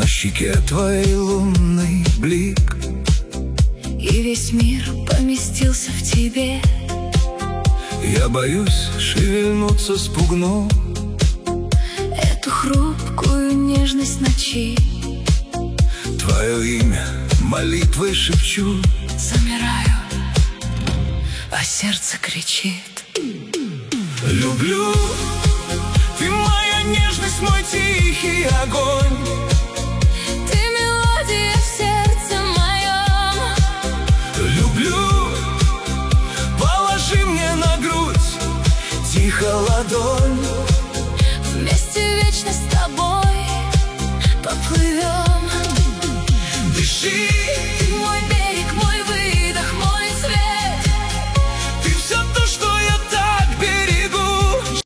На щеке твоей лунный блик, и весь мир поместился в тебе. Я боюсь шевельнуться, спугну Эту хрупкую нежность ночи. Твое имя молитвой шепчу. Замираю, а сердце кричит: люблю, ты моя нежность, мой тихий огонь. Ты мелодия в сердце моем. Люблю, положи мне на грудь тихо ладонь. Вместе вечно с тобой поплывем. Дыши